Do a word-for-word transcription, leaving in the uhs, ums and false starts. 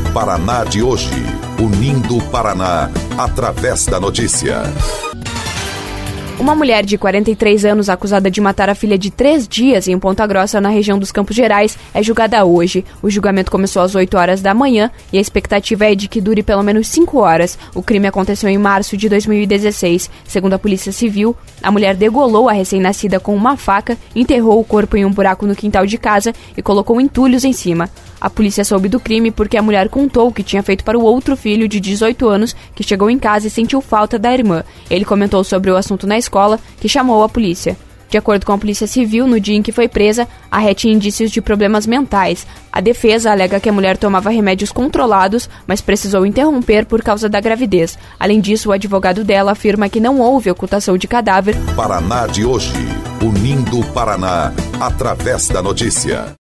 Paraná de hoje, unindo o Paraná através da notícia. Uma mulher de quarenta e três anos acusada de matar a filha de três dias em Ponta Grossa, na região dos Campos Gerais, é julgada hoje. O julgamento começou às oito horas da manhã e a expectativa é de que dure pelo menos cinco horas. O crime aconteceu em março de dois mil e dezesseis. Segundo a Polícia Civil, a mulher degolou a recém-nascida com uma faca, enterrou o corpo em um buraco no quintal de casa e colocou entulhos em cima. A polícia soube do crime porque a mulher contou o que tinha feito para o outro filho de dezoito anos, que chegou em casa e sentiu falta da irmã. Ele comentou sobre o assunto na escola, que chamou a polícia. De acordo com a Polícia Civil, no dia em que foi presa, a ré tinha indícios de problemas mentais. A defesa alega que a mulher tomava remédios controlados, mas precisou interromper por causa da gravidez. Além disso, o advogado dela afirma que não houve ocultação de cadáver. Paraná de hoje, unindo o Paraná através da notícia.